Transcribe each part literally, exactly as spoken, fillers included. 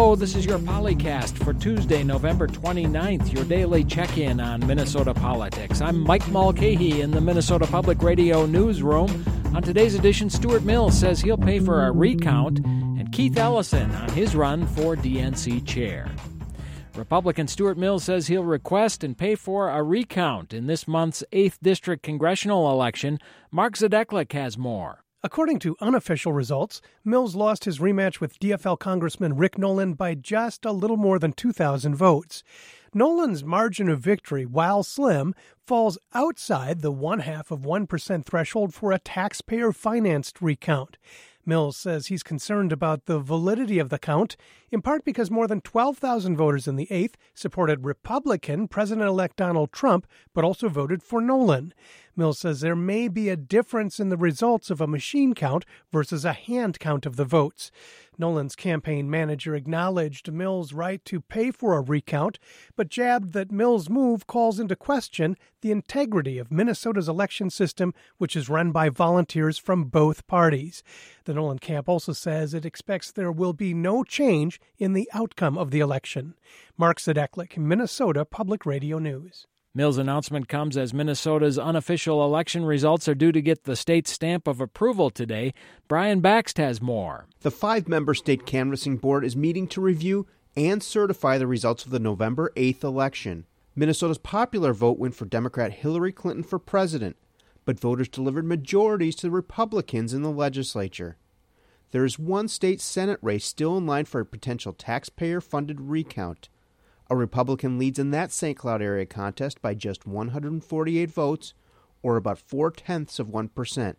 Hello, this is your Polycast for Tuesday, November twenty-ninth, your daily check-in on Minnesota politics. I'm Mike Mulcahy in the Minnesota Public Radio newsroom. On today's edition, Stuart Mills says he'll pay for a recount, and Keith Ellison on his run for D N C chair. Republican Stuart Mills says he'll request and pay for a recount in this month's eighth District congressional election. Mark Zadeklik has more. According to unofficial results, Mills lost his rematch with D F L Congressman Rick Nolan by just a little more than two thousand votes. Nolan's margin of victory, while slim, falls outside the one-half of one percent threshold for a taxpayer-financed recount. Mills says he's concerned about the validity of the count, in part because more than twelve thousand voters in the eighth supported Republican President-elect Donald Trump, but also voted for Nolan. Mills says there may be a difference in the results of a machine count versus a hand count of the votes. Nolan's campaign manager acknowledged Mills' right to pay for a recount, but jabbed that Mills' move calls into question the integrity of Minnesota's election system, which is run by volunteers from both parties. The Nolan camp also says it expects there will be no change in the outcome of the election. Mark Zadeklik, Minnesota Public Radio News. Mills' announcement comes as Minnesota's unofficial election results are due to get the state's stamp of approval today. Brian Baxt has more. The five-member state canvassing board is meeting to review and certify the results of the November eighth election. Minnesota's popular vote went for Democrat Hillary Clinton for president, but voters delivered majorities to the Republicans in the legislature. There is one state Senate race still in line for a potential taxpayer-funded recount. A Republican leads in that Saint Cloud area contest by just one hundred forty-eight votes, or about four-tenths of one percent.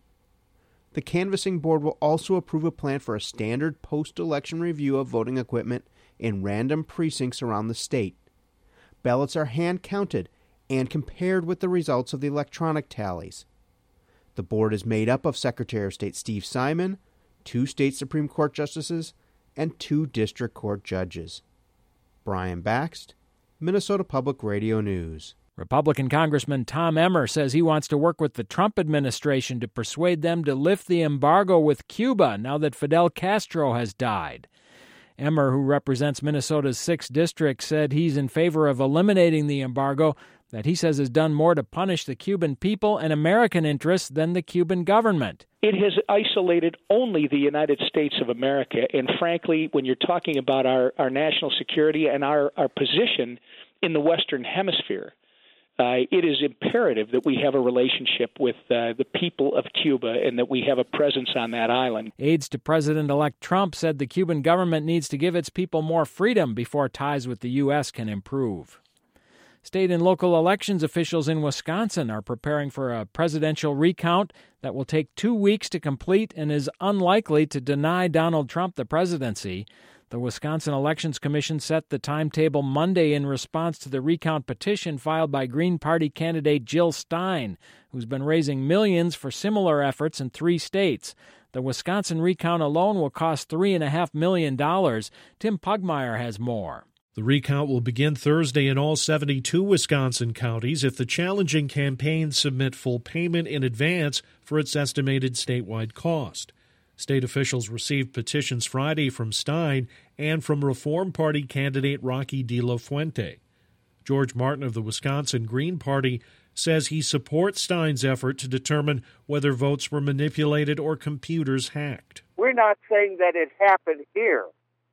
The canvassing board will also approve a plan for a standard post-election review of voting equipment in random precincts around the state. Ballots are hand-counted and compared with the results of the electronic tallies. The board is made up of Secretary of State Steve Simon, two state Supreme Court justices, and two district court judges. Brian Baxt, Minnesota Public Radio News. Republican Congressman Tom Emmer says he wants to work with the Trump administration to persuade them to lift the embargo with Cuba now that Fidel Castro has died. Emmer, who represents Minnesota's sixth District, said he's in favor of eliminating the embargo that he says has done more to punish the Cuban people and American interests than the Cuban government. It has isolated only the United States of America. And frankly, when you're talking about our, our national security and our, our position in the Western Hemisphere, uh, it is imperative that we have a relationship with uh, the people of Cuba and that we have a presence on that island. Aides to President-elect Trump said the Cuban government needs to give its people more freedom before ties with the U S can improve. State and local elections officials in Wisconsin are preparing for a presidential recount that will take two weeks to complete and is unlikely to deny Donald Trump the presidency. The Wisconsin Elections Commission set the timetable Monday in response to the recount petition filed by Green Party candidate Jill Stein, who's been raising millions for similar efforts in three states. The Wisconsin recount alone will cost three point five million dollars. Tim Pugmire has more. The recount will begin Thursday in all seventy-two Wisconsin counties if the challenging campaigns submit full payment in advance for its estimated statewide cost. State officials received petitions Friday from Stein and from Reform Party candidate Rocky De La Fuente. George Martin of the Wisconsin Green Party says he supports Stein's effort to determine whether votes were manipulated or computers hacked. We're not saying that it happened here,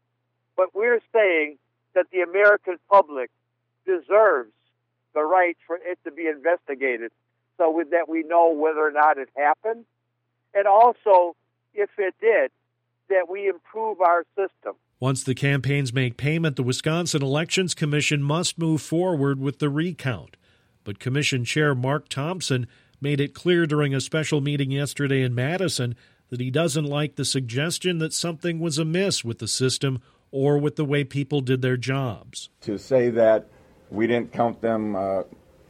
but we're saying that the American public deserves the right for it to be investigated so that we know whether or not it happened. And also, if it did, that we improve our system. Once the campaigns make payment, the Wisconsin Elections Commission must move forward with the recount. But Commission Chair Mark Thompson made it clear during a special meeting yesterday in Madison that he doesn't like the suggestion that something was amiss with the system or with the way people did their jobs. To say that we didn't count them uh,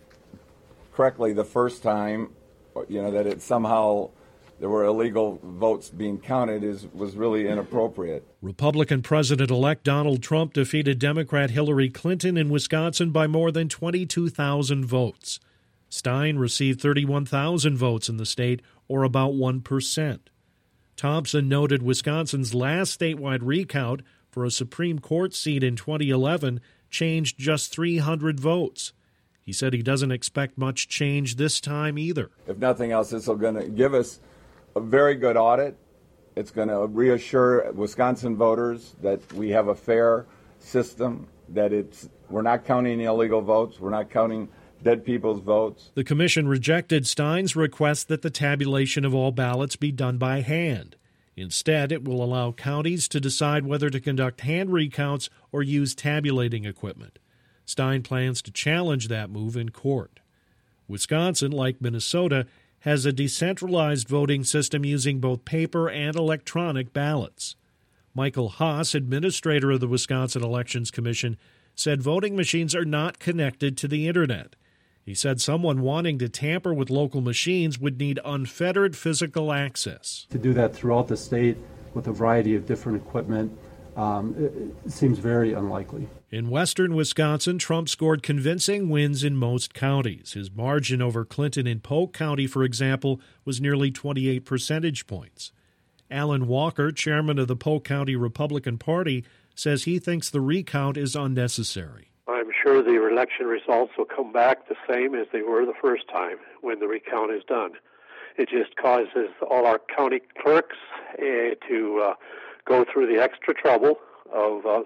correctly the first time, you know, that it somehow there were illegal votes being counted is was really inappropriate. Republican President-elect Donald Trump defeated Democrat Hillary Clinton in Wisconsin by more than twenty-two thousand votes. Stein received thirty-one thousand votes in the state, or about one percent. Thompson noted Wisconsin's last statewide recount for a Supreme Court seat in twenty eleven changed just three hundred votes. He said he doesn't expect much change this time either. If nothing else, this is going to give us a very good audit. It's going to reassure Wisconsin voters that we have a fair system, that it's we're not counting illegal votes, we're not counting dead people's votes. The commission rejected Stein's request that the tabulation of all ballots be done by hand. Instead, it will allow counties to decide whether to conduct hand recounts or use tabulating equipment. Stein plans to challenge that move in court. Wisconsin, like Minnesota, has a decentralized voting system using both paper and electronic ballots. Michael Haas, administrator of the Wisconsin Elections Commission, said voting machines are not connected to the Internet. He said someone wanting to tamper with local machines would need unfettered physical access. To do that throughout the state with a variety of different equipment um, it, it seems very unlikely. In western Wisconsin, Trump scored convincing wins in most counties. His margin over Clinton in Polk County, for example, was nearly twenty-eight percentage points. Alan Walker, chairman of the Polk County Republican Party, says he thinks the recount is unnecessary. I'm sure the election results will come back the same as they were the first time when the recount is done. It just causes all our county clerks uh, to uh, go through the extra trouble of uh,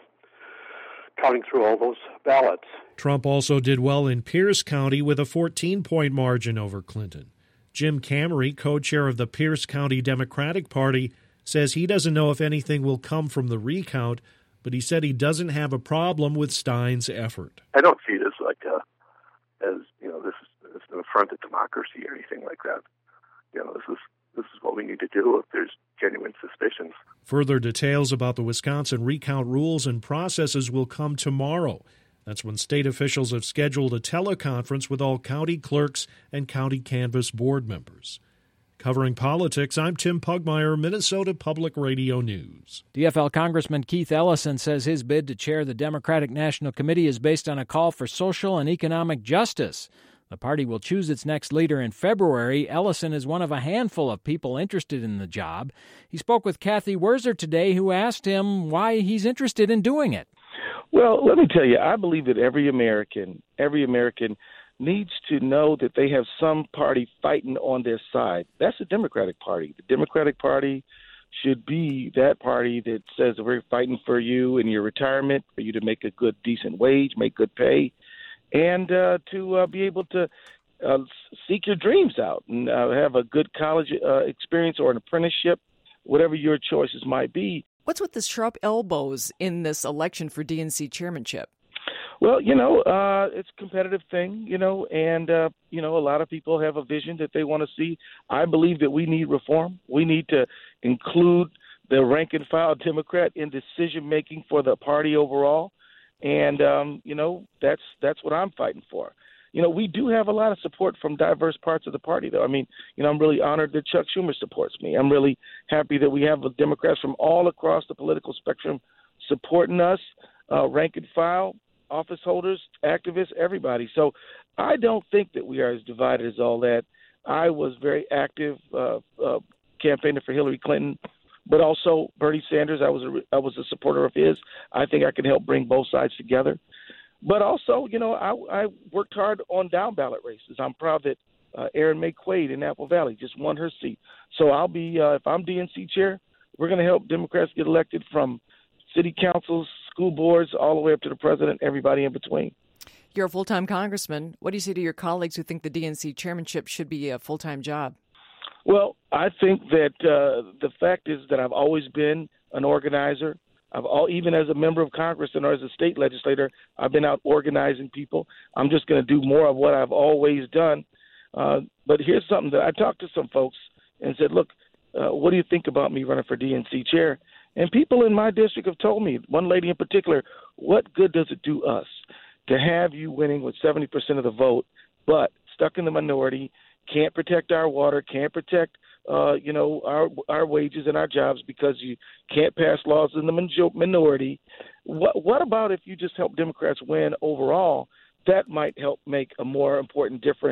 counting through all those ballots. Trump also did well in Pierce County with a fourteen-point margin over Clinton. Jim Camery, co-chair of the Pierce County Democratic Party, says he doesn't know if anything will come from the recount, but he said he doesn't have a problem with Stein's effort. I don't see it as like a, as you know, this is, this is an affront to democracy or anything like that. You know, this is this is what we need to do if there's genuine suspicions. Further details about the Wisconsin recount rules and processes will come tomorrow. That's when state officials have scheduled a teleconference with all county clerks and county canvass board members. Covering politics, I'm Tim Pugmire, Minnesota Public Radio News. D F L Congressman Keith Ellison says his bid to chair the Democratic National Committee is based on a call for social and economic justice. The party will choose its next leader in February. Ellison is one of a handful of people interested in the job. He spoke with Kathy Werzer today, who asked him why he's interested in doing it. Well, let me tell you, I believe that every American, every American needs to know that they have some party fighting on their side. That's the Democratic Party. The Democratic Party should be that party that says we're fighting for you in your retirement, for you to make a good, decent wage, make good pay, and uh, to uh, be able to uh, seek your dreams out and uh, have a good college uh, experience or an apprenticeship, whatever your choices might be. What's with the sharp elbows in this election for D N C chairmanship? Well, you know, uh, it's a competitive thing, you know, and, uh, you know, a lot of people have a vision that they want to see. I believe that we need reform. We need to include the rank and file Democrat in decision-making for the party overall. And, um, you know, that's that's what I'm fighting for. You know, we do have a lot of support from diverse parts of the party, though. I mean, you know, I'm really honored that Chuck Schumer supports me. I'm really happy that we have Democrats from all across the political spectrum supporting us, uh, rank and file, office holders, activists, everybody. So I don't think that we are as divided as all that. I was very active uh, uh, campaigning for Hillary Clinton, but also Bernie Sanders. I was a, I was a supporter of his. I think I can help bring both sides together. But also, you know, I, I worked hard on down ballot races. I'm proud that uh, Erin May Quaid in Apple Valley just won her seat. So I'll be, uh, if I'm D N C chair, we're going to help Democrats get elected from city councils, school boards, all the way up to the president, everybody in between. You're a full-time congressman. What do you say to your colleagues who think the D N C chairmanship should be a full-time job? Well, I think that uh, the fact is that I've always been an organizer. I've all, even as a member of Congress and as a state legislator, I've been out organizing people. I'm just going to do more of what I've always done. Uh, but here's something that I talked to some folks and said, look, uh, what do you think about me running for D N C chair? And people in my district have told me, one lady in particular, what good does it do us to have you winning with seventy percent of the vote, but stuck in the minority, can't protect our water, can't protect Uh, you know, our our wages and our jobs because you can't pass laws in the minority. What what about if you just help Democrats win overall? That might help make a more important difference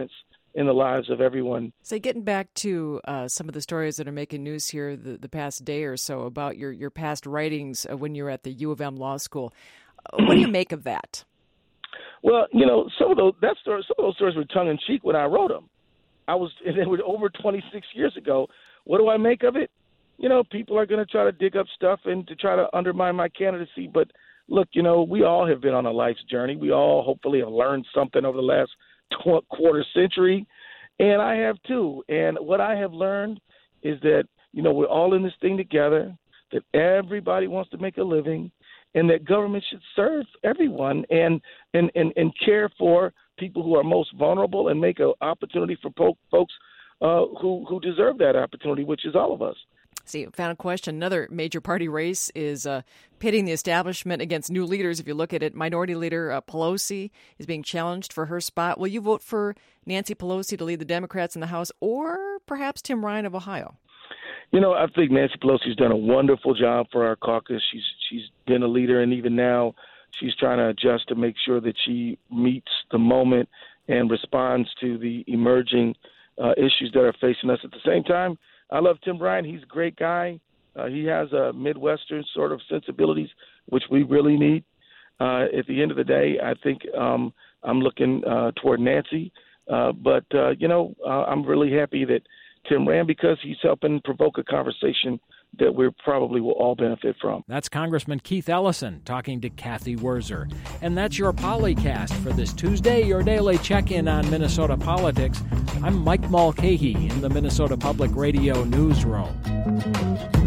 in the lives of everyone. So getting back to uh, some of the stories that are making news here the, the past day or so about your, your past writings uh, when you were at the U of M Law School, what do you make of that? Well, you know, some of those that story, some of those stories were tongue in cheek when I wrote them. I was, and they were over twenty-six years ago. What do I make of it? You know, people are going to try to dig up stuff and to try to undermine my candidacy. But look, you know, we all have been on a life's journey. We all hopefully have learned something over the last tw- quarter century, and I have too. And what I have learned is that, you know, we're all in this thing together, that everybody wants to make a living, and that government should serve everyone and and, and, and care for people who are most vulnerable and make an opportunity for po- folks uh, who, who deserve that opportunity, which is all of us. See, final question. Another major party race is uh, pitting the establishment against new leaders. If you look at it, Minority Leader uh, Pelosi is being challenged for her spot. Will you vote for Nancy Pelosi to lead the Democrats in the House, or perhaps Tim Ryan of Ohio? You know, I think Nancy Pelosi's done a wonderful job for our caucus. She's she's been a leader, and even now she's trying to adjust to make sure that she meets the moment and responds to the emerging uh, issues that are facing us. At the same time, I love Tim Ryan. He's a great guy. Uh, he has a Midwestern sort of sensibilities, which we really need. Uh, at the end of the day, I think um, I'm looking uh, toward Nancy. Uh, but, uh, you know, uh, I'm really happy that Tim ran because he's helping provoke a conversation that we probably will all benefit from. That's Congressman Keith Ellison talking to Kathy Wurzer. And that's your Polycast for this Tuesday, your daily check-in on Minnesota politics. I'm Mike Mulcahy in the Minnesota Public Radio newsroom.